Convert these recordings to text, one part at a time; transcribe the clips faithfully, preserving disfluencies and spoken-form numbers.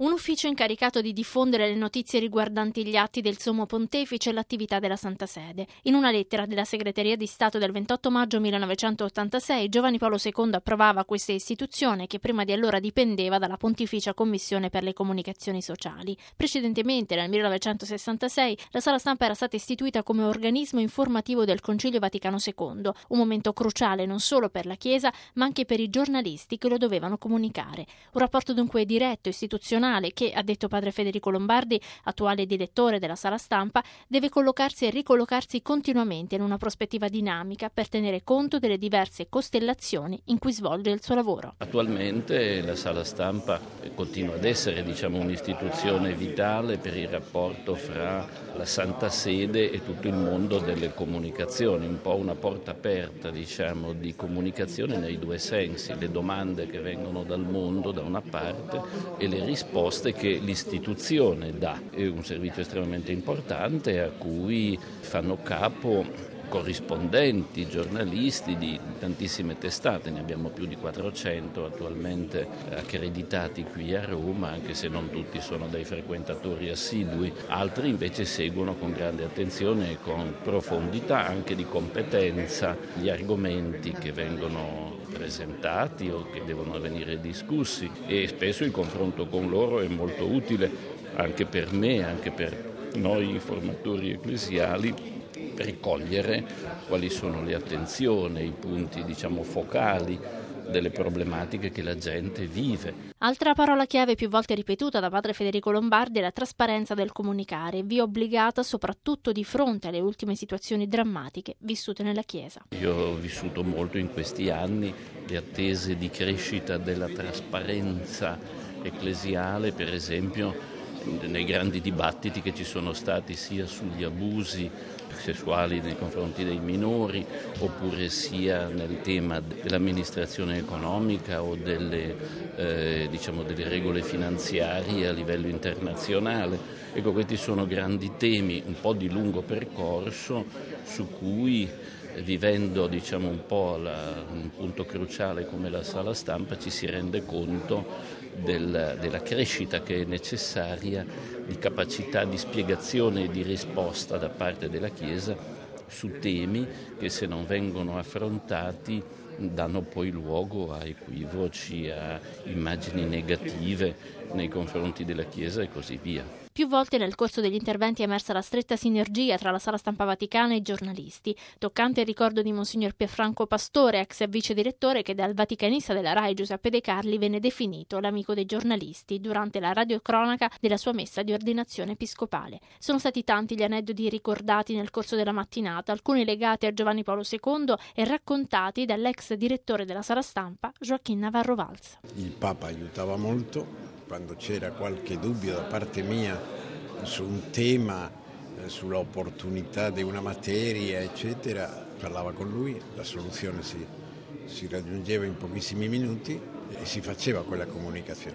Un ufficio incaricato di diffondere le notizie riguardanti gli atti del Sommo Pontefice e l'attività della Santa Sede. In una lettera della Segreteria di Stato del ventotto maggio millenovecentottantasei, Giovanni Paolo secondo approvava questa istituzione che prima di allora dipendeva dalla Pontificia Commissione per le Comunicazioni Sociali. Precedentemente, nel millenovecentosessantasei, la Sala Stampa era stata istituita come organismo informativo del Concilio Vaticano secondo, un momento cruciale non solo per la Chiesa, ma anche per i giornalisti che lo dovevano comunicare. Un rapporto dunque diretto, istituzionale, che, ha detto padre Federico Lombardi, attuale direttore della Sala Stampa, deve collocarsi e ricollocarsi continuamente in una prospettiva dinamica per tenere conto delle diverse costellazioni in cui svolge il suo lavoro. Attualmente la Sala Stampa continua ad essere, diciamo, un'istituzione vitale per il rapporto fra la Santa Sede e tutto il mondo delle comunicazioni, un po' una porta aperta, diciamo, di comunicazione nei due sensi, le domande che vengono dal mondo da una parte e le risposte che l'istituzione dà. È un servizio estremamente importante a cui fanno capo corrispondenti, giornalisti di tantissime testate, ne abbiamo più di quattrocento attualmente accreditati qui a Roma, anche se non tutti sono dei frequentatori assidui, altri invece seguono con grande attenzione e con profondità, anche di competenza, gli argomenti che vengono presentati o che devono venire discussi, e spesso il confronto con loro è molto utile anche per me, anche per noi informatori ecclesiali, per cogliere quali sono le attenzioni, i punti, diciamo, focali delle problematiche che la gente vive. Altra parola chiave più volte ripetuta da padre Federico Lombardi è la trasparenza del comunicare, via obbligata soprattutto di fronte alle ultime situazioni drammatiche vissute nella Chiesa. Io ho vissuto molto in questi anni le attese di crescita della trasparenza ecclesiale, per esempio nei grandi dibattiti che ci sono stati sia sugli abusi sessuali nei confronti dei minori, oppure sia nel tema dell'amministrazione economica o delle, eh, diciamo delle regole finanziarie a livello internazionale. Ecco, questi sono grandi temi un po' di lungo percorso su cui, vivendo, diciamo, un po' la, un punto cruciale come la Sala Stampa, ci si rende conto del, della crescita che è necessaria di capacità di spiegazione e di risposta da parte della Chiesa su temi che, se non vengono affrontati, danno poi luogo a equivoci, a immagini negative nei confronti della Chiesa e così via. Più volte nel corso degli interventi è emersa la stretta sinergia tra la Sala Stampa Vaticana e i giornalisti. Toccante il ricordo di Monsignor Pierfranco Pastore, ex vice direttore, che dal vaticanista della RAI Giuseppe De Carli venne definito l'amico dei giornalisti durante la radiocronaca della sua messa di ordinazione episcopale. Sono stati tanti gli aneddoti ricordati nel corso della mattinata, alcuni legati a Giovanni Paolo secondo e raccontati dall'ex direttore della Sala Stampa Joaquín Navarro Valls. Il Papa aiutava molto. Quando c'era qualche dubbio da parte mia su un tema, eh, sulla opportunità di una materia, eccetera, parlava con lui, la soluzione si, si raggiungeva in pochissimi minuti e si faceva quella comunicazione.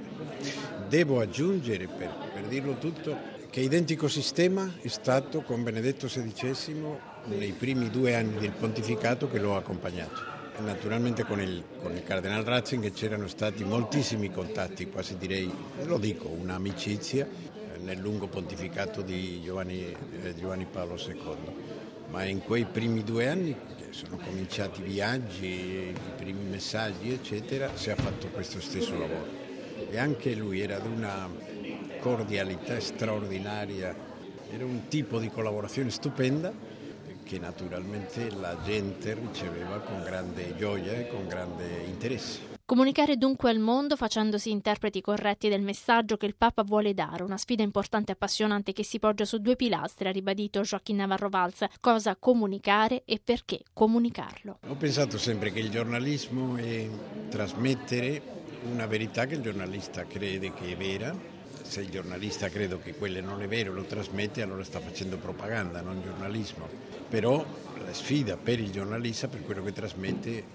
Devo aggiungere, per, per dirlo tutto, che identico sistema è stato con Benedetto sedicesimo nei primi due anni del pontificato che l'ho accompagnato. Naturalmente con il, con il Cardinal Ratzinger c'erano stati moltissimi contatti, quasi direi, lo dico, un'amicizia eh, nel lungo pontificato di Giovanni, eh, Giovanni Paolo secondo. Ma in quei primi due anni che sono cominciati i viaggi, i primi messaggi, eccetera, si è fatto questo stesso lavoro. E anche lui era di una cordialità straordinaria, era un tipo di collaborazione stupenda, che naturalmente la gente riceveva con grande gioia e con grande interesse. Comunicare dunque al mondo facendosi interpreti corretti del messaggio che il Papa vuole dare, una sfida importante e appassionante che si poggia su due pilastri, ha ribadito Joaquín Navarro Valls: cosa comunicare e perché comunicarlo. Ho pensato sempre che il giornalismo è trasmettere una verità che il giornalista crede che è vera. Se il giornalista credo che quello non è vero, lo trasmette, allora sta facendo propaganda, non giornalismo. Però la sfida per il giornalista, per quello che trasmette, eh,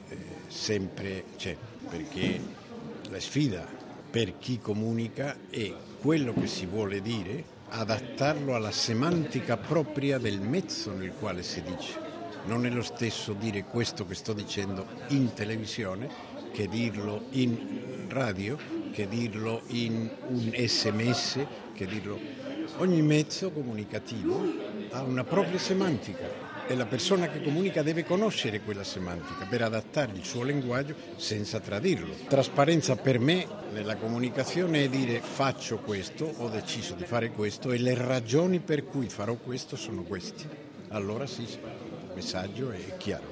sempre c'è, perché la sfida per chi comunica è quello che si vuole dire, adattarlo alla semantica propria del mezzo nel quale si dice. Non è lo stesso dire questo che sto dicendo in televisione che dirlo in radio che dirlo in un sms, che dirlo. Ogni mezzo comunicativo ha una propria semantica e la persona che comunica deve conoscere quella semantica per adattare il suo linguaggio senza tradirlo. Trasparenza per me nella comunicazione è dire faccio questo, ho deciso di fare questo e le ragioni per cui farò questo sono queste. Allora sì, il messaggio è chiaro.